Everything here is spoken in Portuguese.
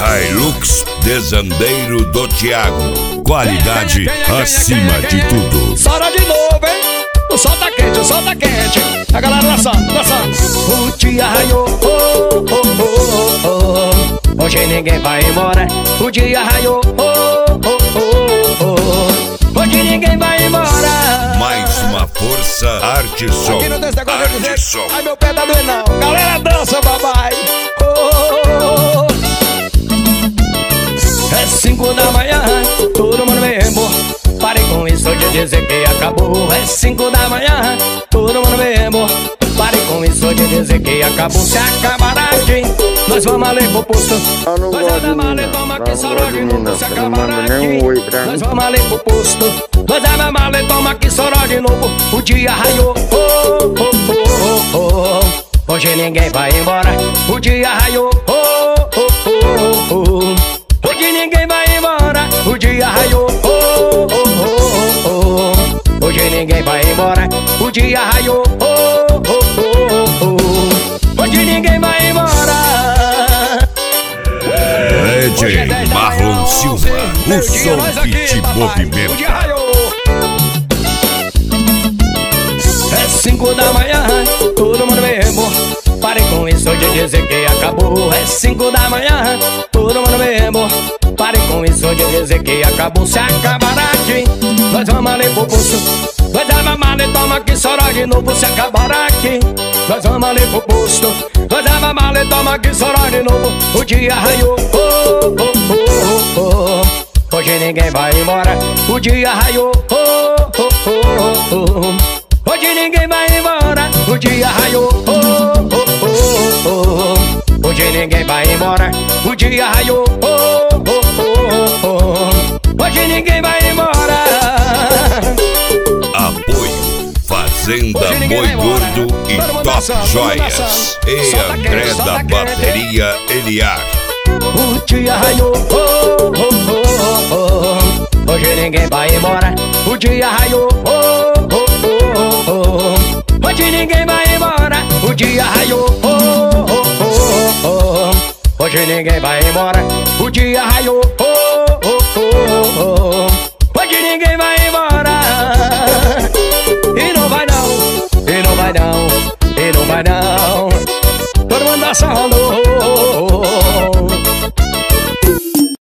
Hilux Desandeiro do Thiago. Qualidade acima de tudo. Sora de novo, hein? O sol tá quente, o sol tá quente. A galera dançando, dançando. O dia raiou, oh, oh, oh, oh. Hoje ninguém vai embora. O dia raiou, oh, oh, oh, oh. Hoje ninguém vai embora. Mais uma força, Arte Som. Aqui não tem esse negócio de dizer, Arte Som. ai meu pé tá doendo não. Galera dança, papai. Oh, oh, oh. É 5 da manhã, todo mundo mesmo. Pare com isso de dizer que acabou. É 5 da manhã, todo mundo mesmo. Pare com isso de dizer que acabou. Se acabar aqui, nós vamos ali pro posto. Nós vamos ali, toma aqui, soro de novo. Se acabar aqui, nós vamos ali pro posto. Nós vamos ali, toma aqui, soro de novo. O dia raiou, oh, oh, oh, oh, oh. Hoje ninguém vai embora. O dia raiou, oh, oh, oh, oh. Hoje ninguém vai embora. O dia raiou, oh, oh, oh, oh. Hoje ninguém vai embora. O dia raiou, oh, oh, oh, oh. Hoje ninguém vai embora. DJ Marlon Silva, o som que te movimenta. O dia raiou. É 5 da manhã, todo mundo mesmo. Pare com isso de dizer que acabou. É 5 da manhã, todo mundo mesmo. Pare com isso de dizer que acabou. Se acabar aqui, nós vamos ali pro posto. Nós vamos ali, toma aqui, soro de novo. Se acabar aqui, nós vamos ali pro posto. Nós vamos ali, toma aqui, soro de novo. O dia raiou, oh, oh, oh, oh. Hoje ninguém vai embora. O dia raiou, oh, oh, oh, oh. Hoje ninguém vai embora. O dia raiou, oh, oh, oh, oh. Hoje ninguém vai embora. O dia raiou, oh, oh, oh, oh. Hoje ninguém vai embora. Apoio Fazenda Boi Gordo e Top Joias. E André da Bateria Eliar. O dia raiou, oh, oh, oh, oh. Hoje ninguém vai embora. O dia raiou, oh, oh, oh, oh. Hoje ninguém vai embora. O dia raiou, oh, oh, oh, oh. Hoje ninguém vai embora. O dia raiou, oh, oh, oh, oh. Hoje ninguém vai